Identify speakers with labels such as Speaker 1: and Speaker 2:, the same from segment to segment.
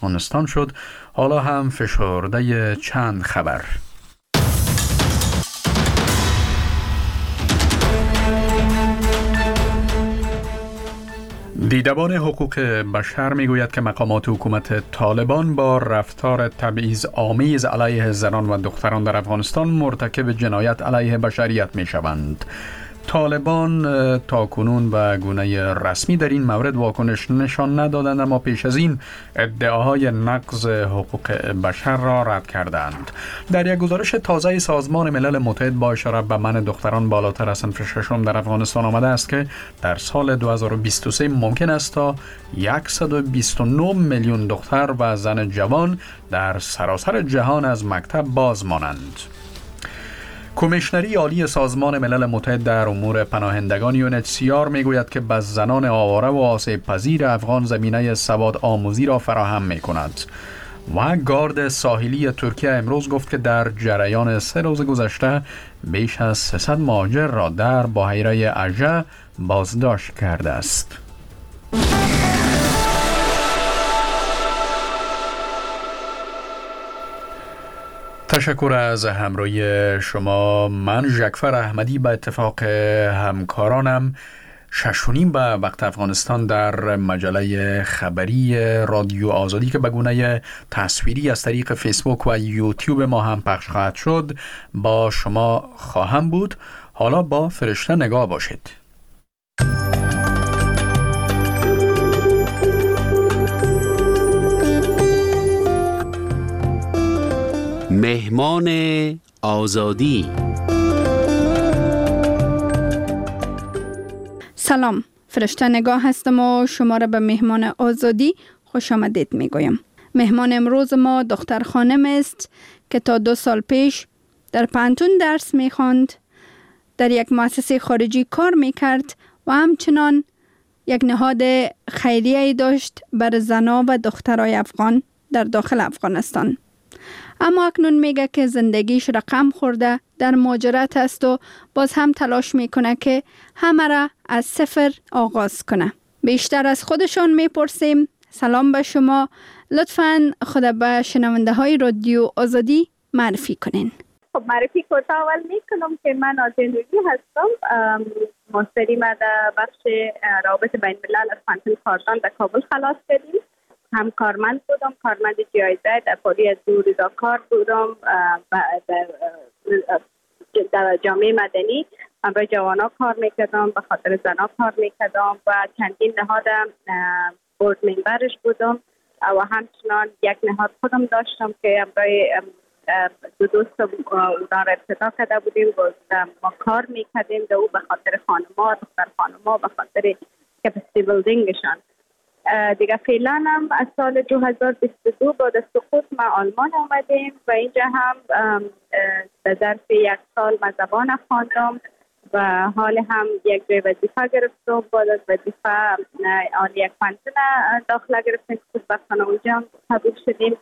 Speaker 1: افغانستان شد. حالا هم فشرده چند خبر. دیدبان حقوق بشر میگوید که مقامات حکومت طالبان با رفتار تبعیض آمیز علیه زنان و دختران در افغانستان مرتکب جنایت علیه بشریت می شوند. طالبان تاکنون به گونه رسمی در این مورد واکنش نشان ندادند، اما پیش از این ادعاهای نقض حقوق بشر را رد کردند. در یک گزارش تازه سازمان ملل متحد با اشاره به منع دختران بالاتر از صنف ششم در افغانستان آمده است که در سال 2023 ممکن است تا 129 میلیون دختر و زن جوان در سراسر جهان از مکتب باز مانند. کمیشنری عالی سازمان ملل متحد در امور پناهندگان UNHCR میگوید که به زنان آواره و آسیب پذیر افغان زمینه سواد آموزی را فراهم می کند. و گارد ساحلی ترکیه امروز گفت که در جریان 3 روز گذشته بیش از 300 مهاجر را در بحیره اژه بازداشت کرده است. تشکر از همراهی شما. من ژکفر احمدی به اتفاق همکارانم 6:30 به وقت افغانستان در مجله خبری رادیو آزادی که به گونه تصویری از طریق فیسبوک و یوتیوب ما هم پخش خواهد شد با شما خواهم بود. حالا با فرشته نگاه باشید.
Speaker 2: مهمان آزادی.
Speaker 3: سلام، فرشته نگاه هستم و شما را به مهمان آزادی خوش آمدید میگویم. مهمان امروز ما دختر خانم است که تا 2 سال پیش در پانتون درس میخواند، در یک مؤسسه خارجی کار میکرد و همچنان یک نهاد خیریه‌ای داشت برای زنان و دخترای افغان در داخل افغانستان. اما اکنون میگه که زندگیش رقم خورده، در مهاجرت است و باز هم تلاش میکنه که همه را از صفر آغاز کنه. بیشتر از خودشون میپرسیم. سلام به شما، لطفاً خود به شنونده های رادیو آزادی معرفی کنین.
Speaker 4: خب معرفی کوتاه اول میکنم که من آزینوی هستم. ماستری ما در بخش روابط بین الملل از پانتون کاردان در کابل خلاص کردیم. هم کارمند بودم، کارمند جایزه در پالی دو رضاکار بودم در جامعه مدنی. برای جوانا کار میکردم، به خاطر زنا کار میکردم و چندین نهاد بورد ممبرش بودم و همچنان یک نهاد خودم داشتم که برای دو دوست اونا را ابتدا کرده بودیم و ما کار میکردیم در او به خاطر خانما، دختر خانما، به خاطر کپاسیتی بیلدینگشان. دیگه فعلا هم از سال 2022 بعد از سقوط ما آلمان آمدیم و اینجا هم در ظرف 1 سال ما زبان خواندم و حال هم یک جای وظیفه گرفتم. بعد از وظیفه یک پانتون داخله گرفتیم که خوشبختانه اونجا هم قبول شدیم.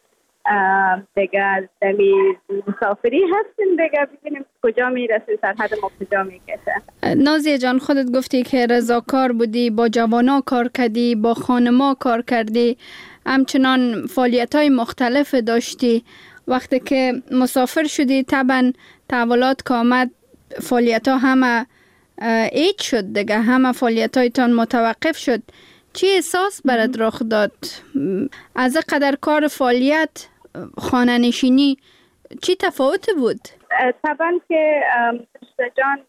Speaker 4: دیگه دمی مسافری هستیم، دیگه ببینیم کجا میرسیم، سرحد ما کجا میکشه.
Speaker 3: نازیه جان، خودت گفتی که رضاکار بودی، با جوانا کار کردی، با خانما کار کردی، همچنان فعالیت‌های مختلف داشتی. وقتی که مسافر شدی طبعا تحولات که آمد فعالیت‌ها همه ایج شد دیگه، همه فعالیت‌هایتان متوقف شد. چی احساس برات رخ داد؟ از قدر کار فعالیت خانه نشینی چی تفاوت بود؟
Speaker 4: طبعا که جان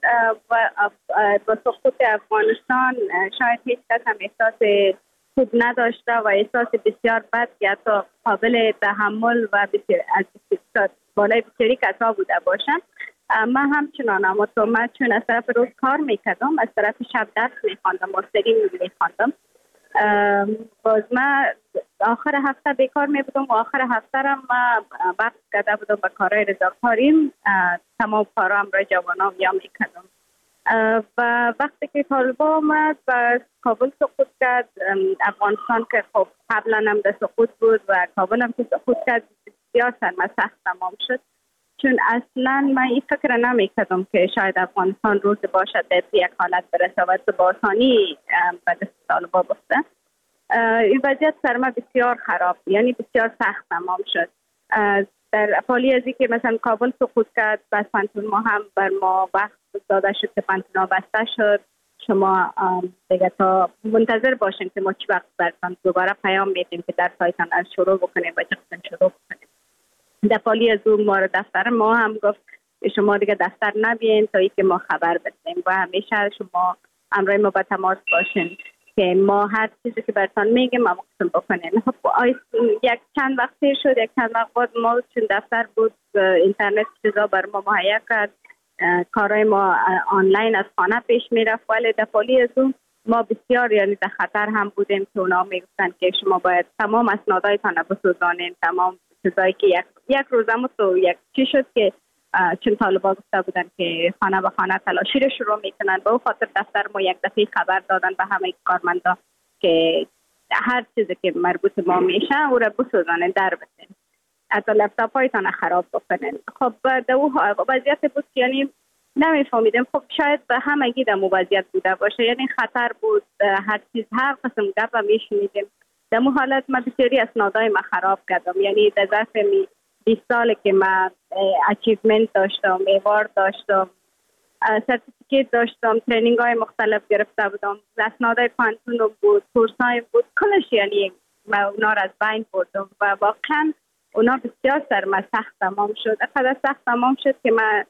Speaker 4: با سقوط افغانستان شاید هیچ کس هم احساس خوب نداشته و احساس بسیار بد که حتی قابل تحمل و از بالای بسیاری کسا بوده باشند. من همچنان، اما تو من چون از طرف روز کار میکردم، از طرف شب درس میخواندم، ماستری میخواندم. باز من آخر هفته بیکار می بودم و آخر هفته را من وقت کرده بودم به کارهای رضاکاریم. تمام کارام را جوانام یا می کردم و وقتی که طالبان آمد و کابل سقوط کرد، افغانستان که خب قبلا هم در سقوط بود و کابل هم که سقوط کرد، بسیار سخت تمام شد. چون اصلا من این فکر نمی کردم که شاید افغانستان روز باشد در یک حالت برسه و به آسانی به دست طالبان بسته. این وضعیت سر ما بسیار خراب، یعنی بسیار سخت تمام شد. در حالی از که مثلا کابل سقوط کرد، بس پانتون ما هم بر ما وقت داده شد که پانتون بسته شد. شما دیگه تا منتظر باشین که ما چی وقت براتون دوباره پیام میدیم که در سایتان از شروع بکنیم و چقدر شروع بکنیم. در حالی از اون ما دفتر ما هم گفت شما دیگه دفتر نبین تا اینکه ما خبر بدیم و همیشه شما همراه ما با تماس باشین که ما هر چیزی که براتون میگیم ما مقصد بکنیم. خب یک چند وقت شد، یک چند وقت بعد ما چون دفتر بود اینترنت چیزا بر ما مهیا کرد، کارهای ما آنلاین از خانه پیش میرفت، ولی در حالی از اون ما بسیار یعنی در خطر هم بودیم که اونا میگفتن که شما باید تمام اسنادایتان بسوزانین، تمام چیزایی که یک روزم تو یک چی شد که چون طالبان گفته بودن که خانه به خانه تلاشی رو شروع میکنن. به خاطر دفتر ما یک دفعه خبر دادن به همه کارمندا که هر چیزی که مربوط ما میشه او را بسوزانین، در بسین، حتی لپتاپ هایتان خراب بکنین. خب در او وضعیت بود که یعنی نمیفهمیدم. خب شاید به همگی در وضعیت بوده باشه، یعنی خطر بود، هر چیز هر قسم گپ میشنیدیم. در مو حالت من بسیاری اسنادای ما خراب کردم، یعنی در ظرف 20 سال که من اچیومنت داشتم، ایوارد داشتم، سرتیفیکیت داشتم، ترینینگ های مختلف گرفته بودم، اسنادای پانتون بود، کورس های بود، کلش یعنی من اونا را از بین بردم و واقعا اونا بسیار سر من سخت تمام شد. اقدر سخت تمام شد که من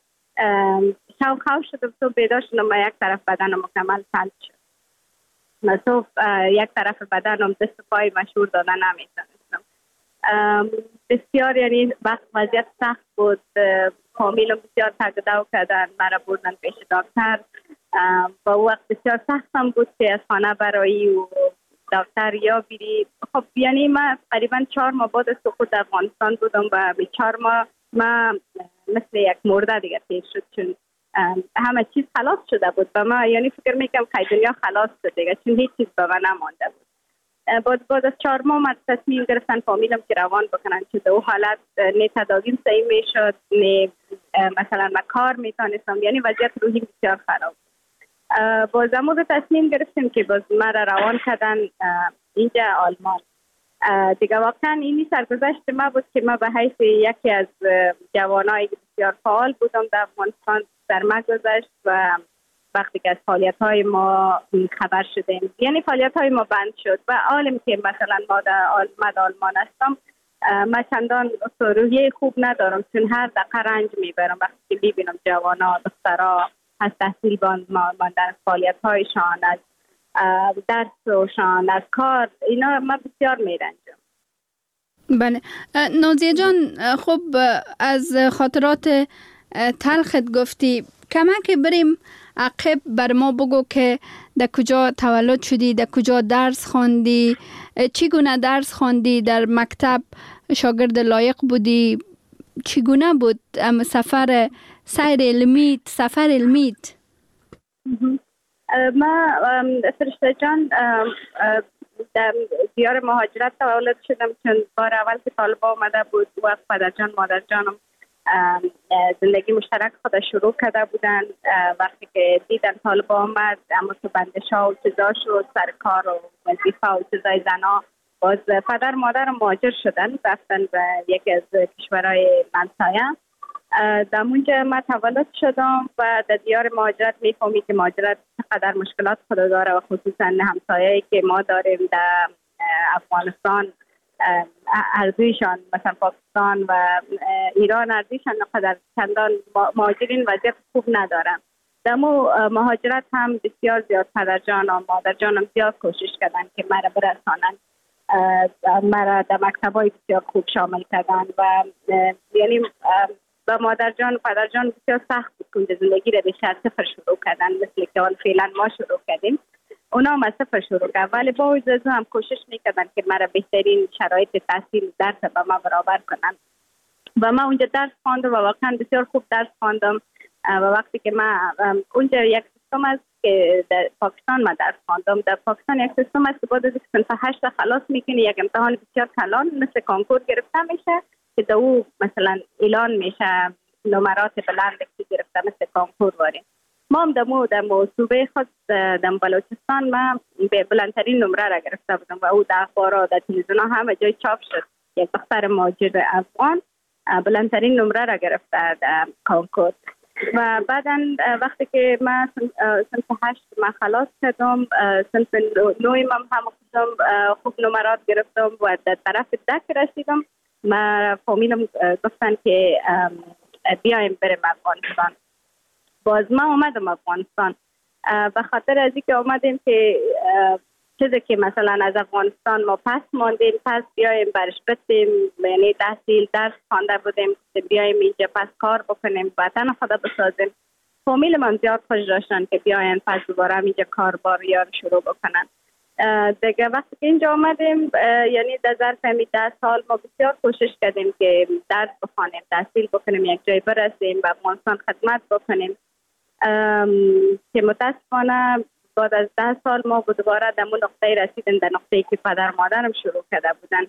Speaker 4: خواه شدم تو بیدار شدم و یک طرف بدنم مکمل تلف شد. تو یک طرف بدنم دست پای مشهور دادن نمیتونستم. بسیار یعنی وضعیت سخت بود، فامیلم بسیار تگدو کردن، مرا بردن پیش دکتر. با وقت بسیار سختم بود که از خانه برایی و دکتر یا بیری. خب یعنی من تقریبا 4 ماه بعد سقوط افغانستان بودم و 4 ماه من مثل یک مرده دیگه تیر شد، چون همه چیز خلاص شده بود به من. یعنی فکر میکنم که دنیا خلاص شد دیگه، چون هیچ چیز به من نمانده بود. بعد از 4 ماه من تصمیم گرفتن فامیلم که روان بکنن، چون در اون حالت نه تداویم صحیح میشد، نه مثلا من کار میتونستم، یعنی وضعیت روحی بسیار خراب. باز امروز تصمیم گرفتیم که باز مرا روان کردن اینجا آلمان. دیگه واقعا اینی سرگذشت ما بود که ما به حیث یکی از جوانایی که بسیار فعال بودم در افغانستان در ما گذشت و وقتی که از فعالیت‌های ما خبر شدیم، یعنی فعالیت‌های ما بند شد و عالم که مثلا ما در آلمان هستم، من چندان روحیه خوب ندارم، چون هر دقیقه رنج میبرم وقتی که میبینم جوانا دخترها از تحصیل ماندن، فعالیت‌هایشان، از درسشان، از کار، اینا من بسیار میرنجم.
Speaker 3: بله نازیه جان، خب از خاطرات تلخت گفتی، کمک بریم عقب بر ما بگو که در کجا تولد شدی، در کجا درس خواندی، چگونه درس خواندی، در مکتب شاگرد لایق بودی، چگونه بود سفر سیر علمیت، سفر علمیت؟
Speaker 4: ما فرشته جان در دیار مهاجرت تولد شدم، چون بار اول که طالبا آمده بود و پدر جان مادر جانم زندگی مشترک خود شروع کرده بودن. وقتی که دیدن طالبا آمد، اما تو بندشا و چیزا شد، سر کار و وظیفه و چیزای زنا، باز پدر مادر مهاجر شدن، رفتن به یکی از کشورهای همسایه. در اونجا من تولد شدم و در دیار مهاجرت میفهمی که مهاجرت چقدر مشکلات خود داره و خصوصا همسایه‌ای که ما داریم در افغانستان، ارزششان مثلا پاکستان و ایران ارزششان نقدر چندان مهاجرین وضعیت خوب ندارن. در مهاجرت هم بسیار زیاد پدر جان و مادر جانم زیاد کوشش کردن که مرا برسانن، مرا در مکتبای بسیار خوب شامل کردن و یعنی با مادر جان و پدر جان بسیار سخت بود که زندگی را به صفر شروع کردن، مثل که فعلا ما شروع کردیم. اونا هم از صفر شروع کردن، ولی با وجود هم کوشش میکردن که مرا بهترین شرایط تحصیل درس به ما برابر کنن و ما اونجا درس خواندم و واقعا بسیار خوب درس خواندم. و وقتی که من اونجا یک سیستم است که در پاکستان من درس خواندم، در پاکستان یک سیستم است که بعد از صنف 8 خلاص میکنی یک امتحان بسیار کلان مثل کنکور گرفته میشه که در او مثلا اعلان میشه نمرات بلند که گرفته مثل کنکور وارد. ما هم در صوبه خود در بلوچستان ما بلندترین نمره را گرفته بودم و او در اخبارات در تلویزیون همه جای چاپ شد. یک دختر مهاجر افغان بلندترین نمره را گرفته در کنکور. و بعدا وقتی که من صنف 8 ما خلاص کردم، صنف 9 هم خوب نمرات گرفتم و در طرف دک رسیدم. ما فامیلم گفتن که بیایم بریم افغانستان. باز ما اومدم افغانستان به خاطر از اینکه اومدیم که چیزی که مثلا از افغانستان ما پس ماندیم، پس بیایم برش بتیم، یعنی تحصیل درس خوانده بودیم، بیایم اینجا پس کار بکنیم، وطن خدا بسازیم. فامیل من زیاد خوش داشتن که بیاین پس دوباره اینجا کار بار یا شروع بکنن. دیگه وقتی که اینجا آمدیم، یعنی در ظرف 10 سال ما بسیار کوشش کردیم که درس بخوانیم، تحصیل بکنیم، یک جای برسیم و افغانستان خدمت بکنیم که متاسفانه بعد از 10 سال ما دوباره در اون نقطه رسیدیم، در نقطه‌ای که پدر مادرم شروع کرده بودن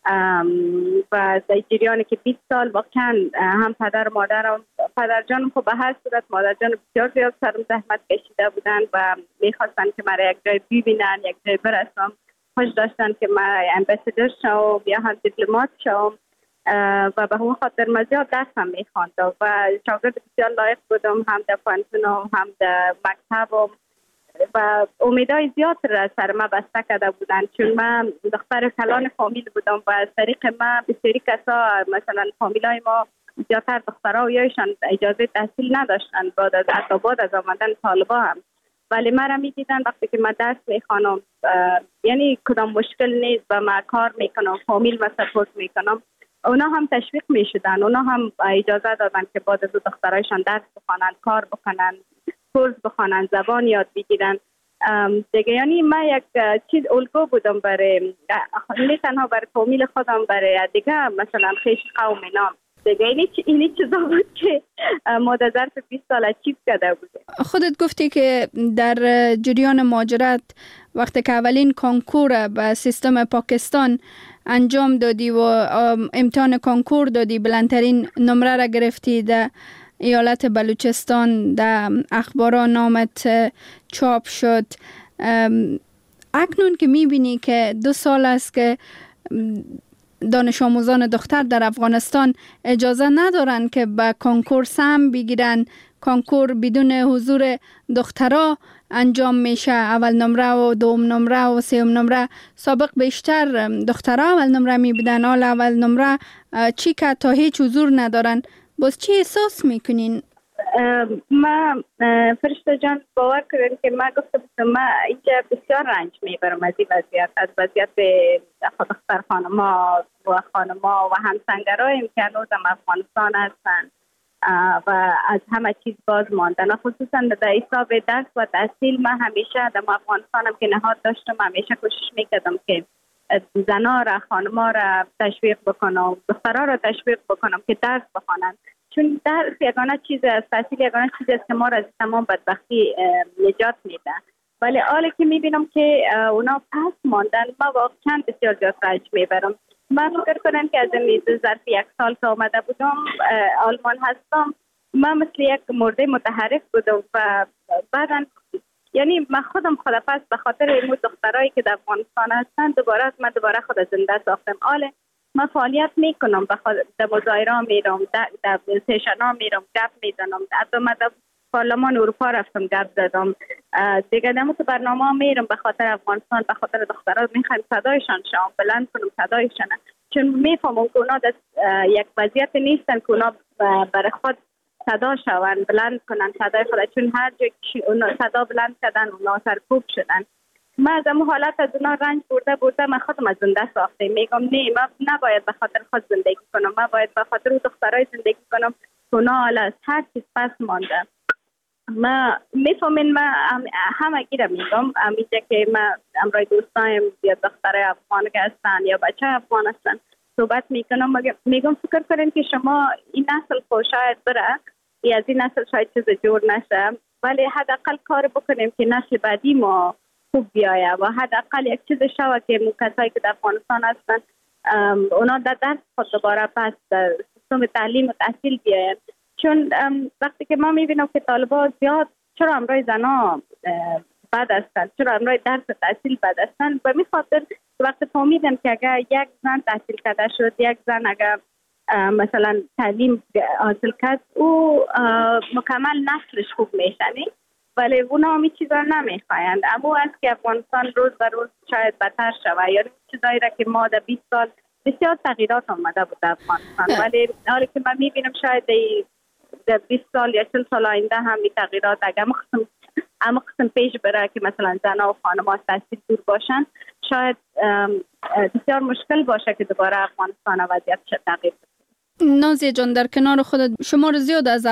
Speaker 4: و در جریانی که 20 سال واقعا هم پدر مادرم، پدر جانم خب به هر صورت مادر جانم بسیار زیاد سرم زحمت کشیده بودن و میخواستن که مرا یک جای ببینن، یک جای برسم. خوش داشتن که من امباسادور شوم یا هم دیپلمات شوم و به همون خاطر من زیاد درس هم میخواندم و شاگرد بسیار لایق بودم، هم در پانتونم هم در مکتبم و امیدهای زیاد را سر ما بسته کرده بودن، چون من دختر کلان فامیل بودم و از طریق ما بسیاری کسا مثلا فامیلای ما زیادتر دخترها و یایشان اجازه تحصیل نداشتن بعد از آمدن طالبا هم، ولی ما را میدیدن وقتی که من درس میخوانم یعنی کدام مشکل نیست و من کار میکنم، فامیل ما سپورت میکنم، اونا هم تشویق میشدن، اونا هم اجازه دادن که بعد از دخترایشان درس بخوانن، کار بکنن، کورس بخوانن، زبان یاد بگیرن دیگه. یعنی من یک چیز الگو بودم برای نه تنها برای فامیل خودم، برای دیگه مثلا خیش قوم نام دیگه. اینی چیزا بود که ما در ظرف 20 سال اچیو کرده بودیم.
Speaker 3: خودت گفتی که در جریان مهاجرت وقتی که اولین کنکور به سیستم پاکستان انجام دادی و امتحان کنکور دادی، بلندترین نمره را گرفتی، در ایالت بلوچستان در اخبارا نامت چاپ شد. اکنون که میبینی که 2 سال است که دانش آموزان دختر در افغانستان اجازه ندارن که به کنکور سهم بگیرن، کنکور بدون حضور دخترها انجام میشه، اول نمره و دوم نمره و سوم نمره. سابق بیشتر دخترها اول نمره میبودن، حالا اول نمره چی که تا هیچ حضور ندارن. باز چی احساس میکنین؟
Speaker 4: ما فرشته جان باور کردن که ما گفتم ما اینجا بسیار رنج میبرم از این وضعیت، از وضعیت دختر خانما و همسنگرهایم که هنوز هم افغانستان هستن و از همه چیز باز ماندن، خصوصا در حساب درس و تحصیل. من همیشه در افغانستانم که نهاد داشتم، همیشه کوشش میکردم که زنها را، خانما را تشویق بکنم، دخترها را تشویق بکنم که درس بخوانند، چون درس یگانه چیز است، تحصیل یگانه چیز است که ما را از تمام بدبختی نجات میده. ولی حالا که میبینم که اونا پس ماندن، ما واقعا بسیار زیاد رنج میبرم. من فکر کنم که از این ظرف 1 سال که آمده بودم آلمان هستم، من مثل یک مرده متحرک بودم و بعدا یعنی من خودم پس به خاطر این دخترایی که در افغانستان هستن دوباره خود زنده ساختم. حالا من فعالیت میکنم، در مظاهره میرم، در سیشن ها میرم، گپ میزنم، در پارلمان اروپا رفتم گپ زدم دیگه، در برنامه ها میرم به خاطر افغانستان، به خاطر دخترها میخوایم صدایشان شوم، بلند کنم صدایشان، چون میفهمم که اونا در یک وضعیت نیستن که اونا برای خود صدا شوند، بلند کنن صدای خود، چون هر جا که اونا صدا بلند کردن اونا سرکوب شدن. من از اون حالت از اونا رنج برده من خودم از زنده ساخته میگم نه، من نباید به خاطر خود زندگی کنم، من باید به خاطر دخترای زندگی کنم که اونا حالا از هر چیز پس مانده. ما میفهمین، من همه گیره میگم اینجا که من امرای دوستایم یا دخترای افغان که هستن یا بچه افغان هستن صحبت میکنم، میگم فکر کنین که شما این نسل خود شاید بره یا از این نسل شاید چیز جور نشه، ولی حداقل کار بکنیم که نسل بعدی ما خوب بیایه و حداقل یک چیز شوه که کسایی که در افغانستان هستن اونا در درس خود دوباره پس سیستم تعلیم و تحصیل بیاین. چون وقتی که ما میبینم که طالبا زیاد چرا امروز زنا بد هستند، چرا امروز درس تحصیل بد هستند. به می خاطر وقت فهمیدم که اگر یک زن تحصیل کرده شد، یک زن اگر مثلا تعلیم حاصل کرد، او مکمل نسلش خوب میشنه، ولی اونا همی چیزا نمیخوایند. اما است که افغانستان روز به روز شاید بدتر شود. یعنی چیزایی را که ما در 20 سال بسیار تغییرات آمده بود در افغانستان، ولی حالی که من میبینم شاید در 20 سال یا 40 سال آینده هم این تغییرات اگر اما قسم پیش بره که مثلا زنها و خانم‌ها از تحصیل دور باشن، شاید بسیار مشکل باشه که دوباره افغانستان وضعیتش تغییر بده.
Speaker 3: نازیه جان، در کنار خودت شمار زیاد از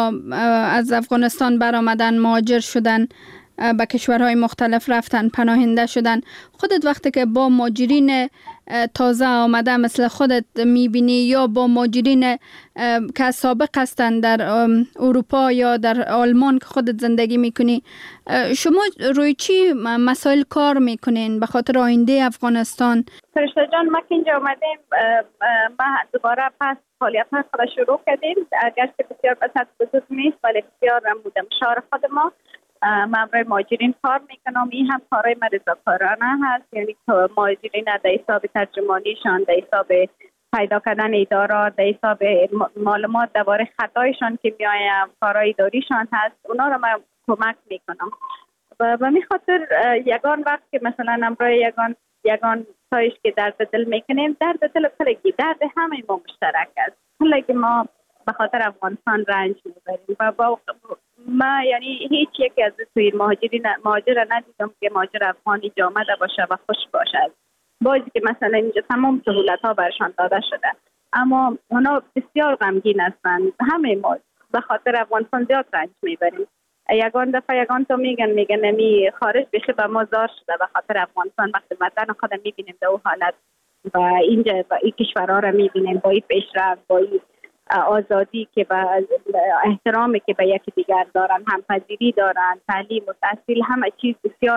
Speaker 3: از افغانستان برآمدن، مهاجر شدن، به کشورهای مختلف رفتن، پناهنده شدن. خودت وقتی که با مهاجرین تازه آمده مثل خودت میبینی یا با مهاجرین که سابق هستن در اروپا یا در آلمان که خودت زندگی میکنی، شما روی چی مسائل کار میکنین به خاطر آینده افغانستان؟
Speaker 4: فرشته جان، ما که اینجا آمدیم ما دوباره پس فعالیت های خود شروع کردیم. اگرچه بسیار بسیار بزرگ نیست ولی بسیار مشاور خود ما برای مهاجرین کار میکنم. این هم کارهای رضاکارانه هست، یعنی مهاجرین در حساب ترجمانیشان، در حساب پیدا کردن ادارات، در حساب معلومات درباره خطایشان که میآید، کارهای اداریشان هست، اونا رو من کمک میکنم. و به خاطر یگان وقت که مثلا امروز یگان تایش که درد دل میکنیم، درد دل کلگی، درد همه ما مشترک است. کلگی ما به خاطر افغانستان رنج میبریم و با ما یعنی هیچ یکی از توی مهاجر ندیدم که مهاجر افغانی جامده باشه و خوش باشه. بازی که مثلا اینجا تمام سهولت ها برشان داده شده، اما اونا بسیار غمگین هستند. همه ما به خاطر افغانستان زیاد رنج میبریم. یگان دفعه یگان تو میگن نمی خارج بشه به ما زار شده به خاطر افغانستان. وقتی وطن خودم میبینیم در اون حالت و اینجا با این کشورها رو میبینیم با این پیشرفت، با این آزادی که با احترامی که به یکی دیگر دارن، همپذیری دارن، تعلیم و تحصیل، همه چیز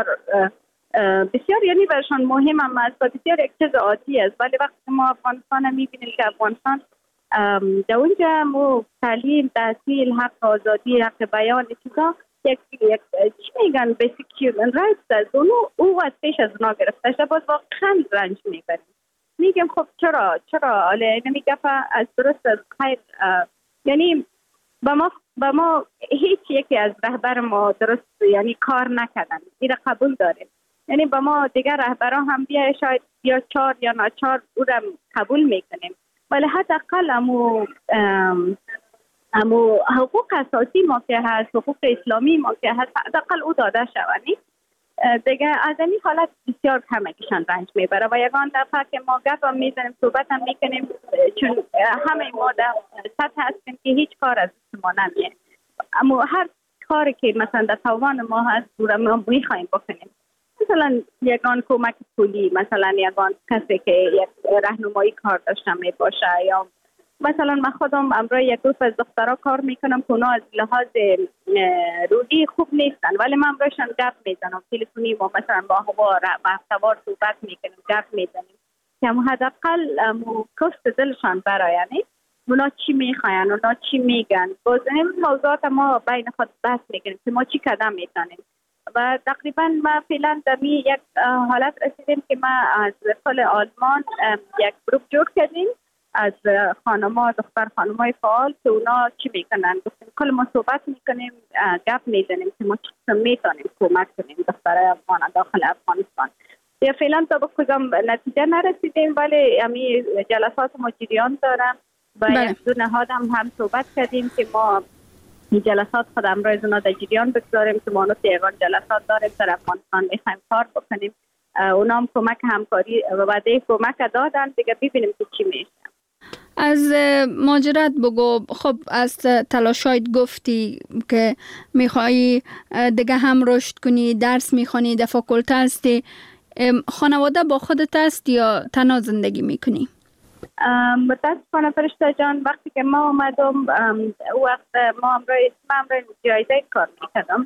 Speaker 4: بسیار یعنی برشان مهم هم است و بسیار یک چیز عادی است. ولی وقتی ما افغانستان میبینیم که افغانستان در اونجا مو تعلیم، تحصیل، حق آزادی، حق بیان، چیزا یک چی میگن بیسیک هیومن رایتس است، او از پیش از اونا گرفته شده، باز واقعا رنج میبریم. میگم خب چرا حالا نمیگه از درست از خیر، یعنی با ما هیچ یکی از رهبر ما درست یعنی کار نکردن، این قبول داریم. یعنی با ما دیگر رهبران هم بیا شاید یا 4 یا ناچار او را قبول میکنیم، ولی حداقل امو حقوق اساسی ما که هست، حقوق اسلامی ما که هست، حداقل او داده شوند. دیگه از این حالت بسیار کمکشان رنج میبره و یگان دفعه که ما گپ هم میزنیم، صحبت هم میکنیم، چون همه ما در سطح هستیم که هیچ کار از ما نمیه، اما هر کاری که مثلا در توان ما هست ما میخوایم بکنیم. مثلا یگان کمک پولی، مثلا یگان کسی که یک راهنمایی کار داشته می باشه، یا مثلا من خودم امروز یک گروه از دخترها کار میکنم که اونا از لحاظ روحی خوب نیستن، ولی من امروزشان گپ میزنم تلفنی، ما مثلا با هفته‌وار صحبت میکنیم، گپ میزنیم که حداقل کشت دلشان برایند، اونا چی میخواین، اونا چی میگن. باز این موضوعات ما بین خود بحث میکنیم که ما چی قدم میزنیم. و تقریبا ما فعلا در یک حالت رسیدیم که ما از سال آلمان یک گروه جور کردیم از خانم‌ها، دختر خانم‌های فعال که اونا چی میکنن. کل ما صحبت میکنیم، گپ میزنیم که ما چی میتونیم کمک کنیم دخترای افغان داخل افغانستان. یا فعلا تا به کدام نتیجه نرسیدیم، ولی همین جلسات ما جریان دارم و یک دو نهاد هم صحبت کردیم که ما این جلسات خود امروز اونا در جریان بگذاریم که ما یگان جلسات داریم در افغانستان میخوایم کار بکنیم. اونا هم کمک همکاری و وعده کمک دادن، دیگه ببینیم که چی میشه.
Speaker 3: از مهاجرت بگو. خب از تلاشایت گفتی که میخوایی دیگه هم رشد کنی، درس میخوانی، در فاکولته هستی. خانواده با خودت است یا تنها زندگی میکنی؟
Speaker 4: متاسفانه فرشته جان، وقتی که ما آمدم وقت ما امروز جایزه کار میکردم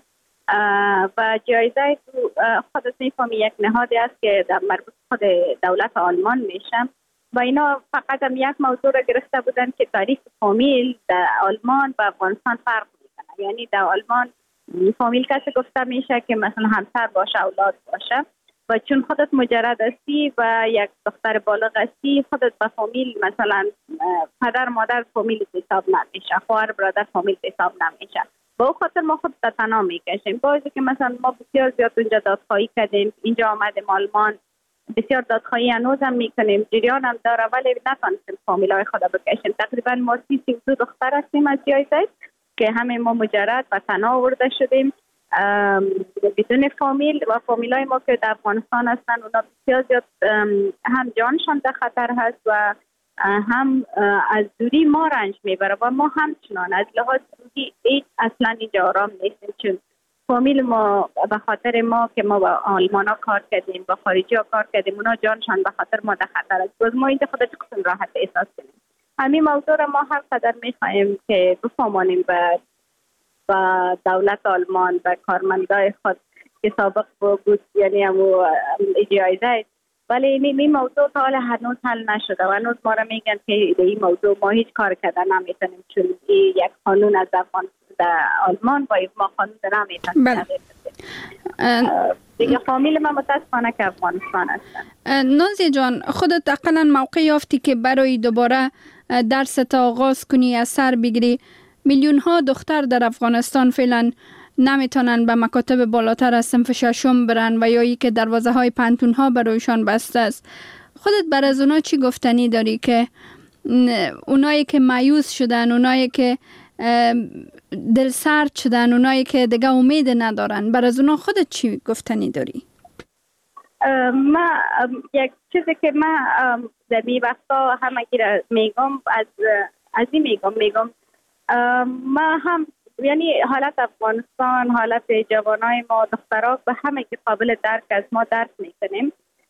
Speaker 4: و جایزه خودت میفهمی یک نهادی است که در مربوط خود دولت آلمان میشم و اینا فقط هم یک موضوع را گرفته بودن که تاریخ فامیل در آلمان و افغانستان فرق میکنه. یعنی در آلمان فامیل کسی گفته میشه که مثلا همسر باشه، اولاد باشه، و چون خودت مجرد هستی و یک دختر بالغ هستی، خودت به فامیل مثلا پدر مادر فامیل حساب نمیشه، خواهر برادر فامیل حساب نمیشه. با او خاطر ما خود تنها میکشیم. باعث که مثلا ما بسیار زیاد اونجا دادخواهی کردیم، اینجا آمدیم آلمان بسیار دادخواهی هنوز هم میکنیم، جریان هم داره، ولی نتونستیم فامیل های خود بکشیم. تقریبا ما 32 دختر هستیم از جای زید که همه ما مجرد و تنها آورده شدیم بدون فامیل، و فامیل های ما که در افغانستان هستن اونا بسیار زیاد هم جانشان در خطر هست و هم از دوری ما رنج میبره و ما همچنان از لحاظ روحی اصلا اینجا آرام نیستیم، چون فامیل ما به خاطر ما که ما با آلمان ها کار کردیم، با خارجی ها کار کردیم، اونا جانشان به خاطر ما در خطر است. باز ما اینجا خودت چقدر راحت احساس کنیم. همین موضوع را ما هر قدر میخواهیم که بفهمانیم و دولت آلمان و کارمندای خود که سابق بود، یعنی همو جایزه، ولی این موضوع تا حال هنوز حل نشده و هنوز ما را میگن که این موضوع ما هیچ کار کردن نمیتونیم، چون یک قانون از در آلمان با ما قانون نمیتونیم. دیگه فامیل من متاسفانه که افغانستان هستن.
Speaker 3: نازیه جان، خودت اقلا موقع یافتی که برای دوباره درس تا آغاز کنی، از سر بگیری. میلیون ها دختر در افغانستان فعلا نمیتونن به مکاتب بالاتر از صنف ششم برن و یا ای که دروازه های پانتون ها برایشان بسته است. خودت بر از اونا چی گفتنی داری که اونایی که مایوس شدن، اونایی که دل سرد شدن، اونایی که دیگه امید ندارن، بر از اونا خودت چی گفتنی داری؟
Speaker 4: ما یک چیزی که ما در می وقتا همه گیر میگم از این میگم ما هم یعنی حالت افغانستان، حالت جوانای ما دخترها به همه که قابل درک از ما درک میکنیم،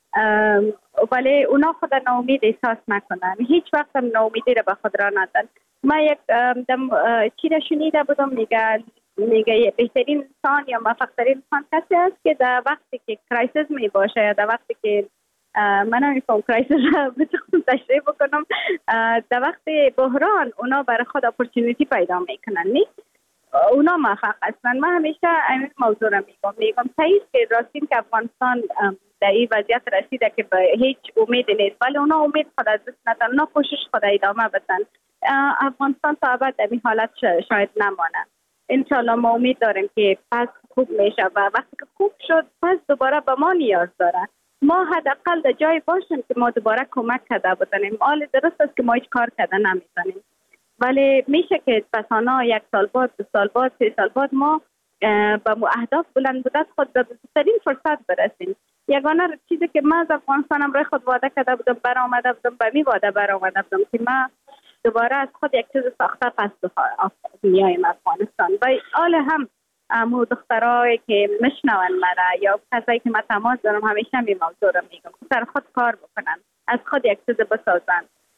Speaker 4: ولی اونا خود ناامید احساس نکنن، هیچ وقت هم ناامیدی را به خود را ندن. ما یک چی را شنیده بودم، میگه بهترین انسان یا موفق‌ترین انسان کسی است که در وقتی که کرایسیس می باشه یا در وقتی که من نمی‌فهم کرایسیس را بتونم تشریح بکنم، در وقت بحران اونا برای خود اپورتونیتی پیدا میکنن، نیست اونا موفق هستن. من همیشه این موضوع را میگم تایید که راستین که افغانستان در این وضعیت رسیده که به هیچ امید نیست، ولی اونا امید خود از دست ندن، اونا کوشش خود ادامه بدن. افغانستان تا ابد در این حالت شاید نمانه. انشالله ما امید داریم که پس خوب میشه و وقتی که خوب شد پس دوباره به ما نیاز داره. ما حداقل در جای باشیم که ما دوباره کمک کرده بتونیم. حال درست است که ما هیچ کار کرده نمیتونیم، ولی میشه که پسانا 1 سال بعد، 2 سال بعد، 3 سال بعد ما به اهداف بلند بودت خود به بهترین فرصت برسیم. یگانه چیزی که من از افغانستانم روی خود وعده کرده بودم، برآمده بودم، به می وعده برآمده بودم که من دوباره از خود یک چیز ساخته پس میایم افغانستان. و حال هم امو دخترایی که مشنون مرا یا کسایی که من تماس دارم همیشه می موضوع رو میگم که سر خود کار بکنن، از خود یک چیز بسازن.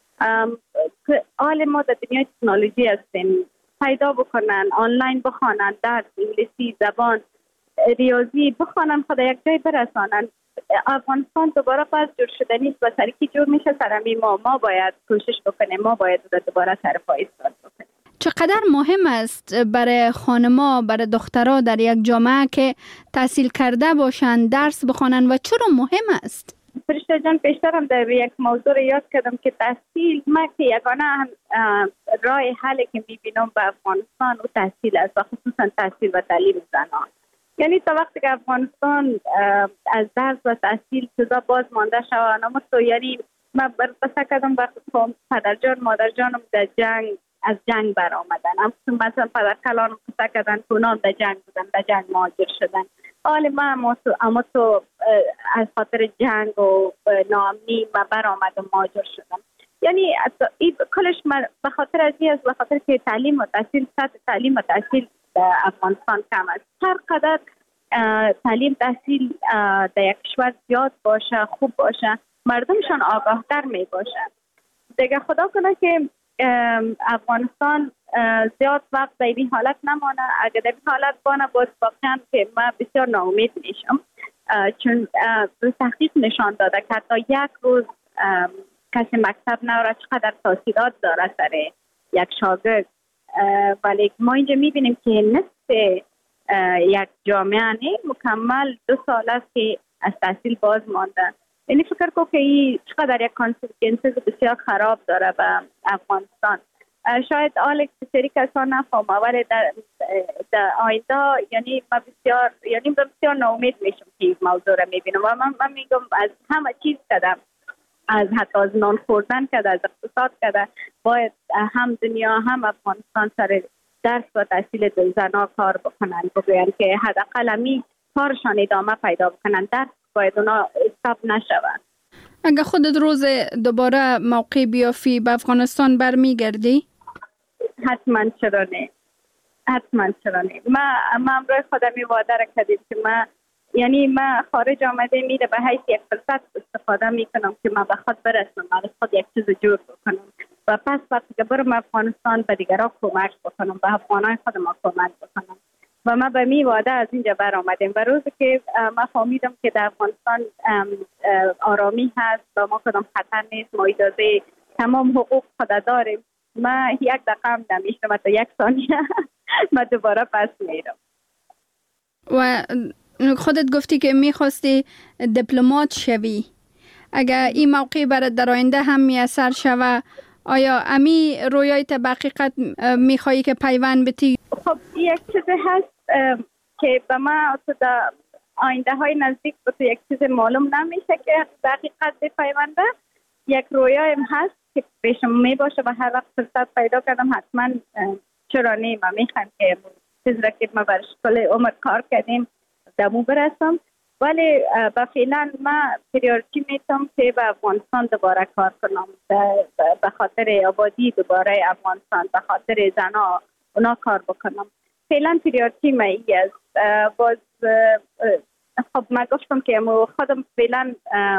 Speaker 4: حال ما در دنیای تکنولوژی هستیم، پیدا بکنن، آنلاین بخوانن، درس انگلیسی، زبان، ریاضی بخوانن، خود یک جای برسانن. افغانستان دوباره پس جور شده نیست و سرکی جور میشه سرمی ما باید کوشش بکنیم، ما باید دوباره سر پای ایستاد بکنیم.
Speaker 3: چقدر مهم است برای خانما، برای دخترها در یک جامعه که تحصیل کرده باشند، درس بخوانند و چرا مهم است؟
Speaker 4: فرشته جان، پیشترم در یک موضوع یاد کردم که تحصیل، ما که یگانه راه حلی که میبینم به افغانستان و تحصیل است و خصوصا تحصیل و تعلیم زنان. یعنی تا وقتی که افغانستان از درس و تحصیل چیزا باز مانده شود، اما تو یعنی من بسه کردم وقتی پدرجان مادرجانم در جنگ از جنگ برآمدن، مثلا پدر کلانم بسه کردن کنام در جنگ بودن، در جنگ مهاجر شدن. حالی من اما تو از خاطر جنگ و ناامنی من برآمدم مهاجر شدم. یعنی کلش به خاطر از این است، به خاطر که تعلیم و تحصیل، سطح تعلیم و تحصیل در افغانستان کم است. هر قدر تعلیم تحصیل در یک کشور زیاد باشه، خوب باشه، مردمشان آگاهتر می باشن. دیگه خدا کنه که افغانستان زیاد وقت در این حالت نمانه. اگر در این حالت بانه باید واقعا که من بسیار ناامید میشم، چون تحقیق نشان داده که حتی یک روز کسی مکتب نوره چقدر تاثیرات داره سر یک شاگرد. ولی ما اینجا میبینیم که نصف یک جامعه نه مکمل 2 سال است که از تحصیل باز مانده. یعنی فکر کنم که این چقدر یک کانسیکونسز بسیار خراب داره به افغانستان. شاید آلکس سری کسان نفهمه ولی در آینده یعنی بسیار ناامید میشم که این موضوع را میبینم و من میگم از همه چیز کردم، از حتی از نان خوردن کرده، از اقتصاد کرده، باید هم دنیا هم افغانستان سر درس و تحصیل زنها کار بکنن، بگوین که حداقل همی کارشان ادامه پیدا بکنن، درس باید اونا استاپ نشود.
Speaker 3: اگه خودت روز دوباره موقع بیافی به افغانستان برمیگردی؟
Speaker 4: حتما چرا نه. ما امروز خودم وعده را کردیم که من خارج آمده میره به حیث یک فرصت استفاده میکنم که من به خود برسم، از خود یک چیز جور بکنم و پس وقتی که برم افغانستان به دیگران کمک بکنم، به افغانای خود ما کمک بکنم و ما به می وعده از اینجا بر آمدیم و روزی که ما فهمیدم که در افغانستان آرامی هست و ما کدام خطر نیست، ما اجازه تمام حقوق خود داریم، ما یک دقیقه هم نمیشتم و تا 1 ثانیه ما دوباره پس میرم.
Speaker 3: و خودت گفتی که میخواستی دیپلمات شوی، اگر این موقع برات در آینده هم میسر شوه، آیا امی رویایت به حقیقت میخوایی که پیوند بتی؟
Speaker 4: خب یک چیزی هست که به ما در آینده های نزدیک یک چیز معلوم نمیشه که به حقیقت بپیونده. یک رویایم هست که پیشم میباشه و هر وقت فرصت پیدا کردم حتما چرا نه ما میخوایم که چیز را که ما برش کل عمر کار کردیم دمو برسم، ولی با فعلا ما پریورتی میتونم که به افغانستان دوباره کار کنم، به خاطر آبادی دوباره افغانستان، به خاطر زنها اونا کار بکنم. فعلا پریورتی ما ای است. باز خب ما گفتم که خودم فعلا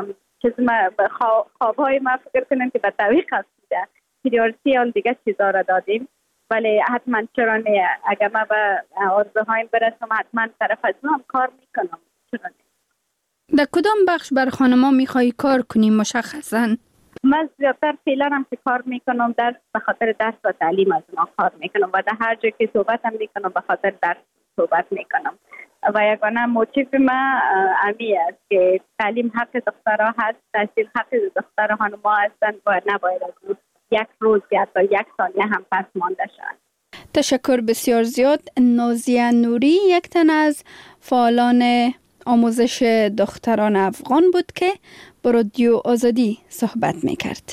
Speaker 4: خوابهای ما فکر کنم که به تعویق هست بوده، پریورتی آن دیگه چیزا را دادیم، ولی حتما چرا نه، اگر ما به آرزوهایم برسم حتما طرف از هم کار میکنم. چرا نه.
Speaker 3: در کدام بخش بر خانما میخوایی کار کنی مشخصا؟
Speaker 4: من زیادتر فعلا هم که کار میکنم به خاطر درس و تعلیم از ما کار میکنم و در هر جای که صحبت هم میکنم به خاطر درس صحبت میکنم و یگانه موتیف ما امی است که تعلیم حق دخترها هست، تحصیل حق دختر خانما هستند و نباید از یک روز یا تا 1 ثانیه هم پس مانده شد.
Speaker 3: تشکر بسیار زیاد. نازیه نوری یک تن از فعالان آموزش دختران افغان بود که با رادیو آزادی صحبت میکرد.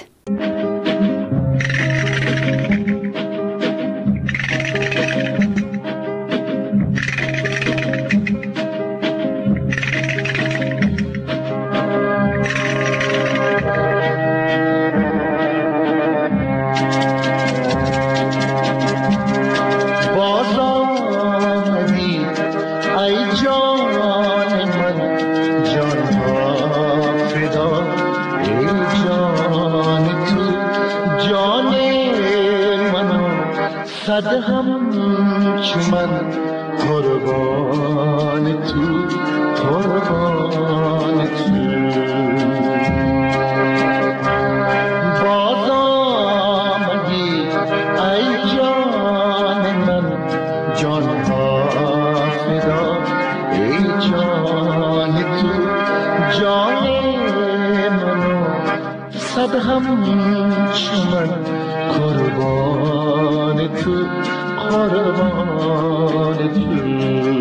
Speaker 5: صد هم چمن قربان تو، قربان تو. باز آمدی ای جان من، جان ها فدا ای جان تو، جان منو صد هم چمن قربان تو، قربان تو.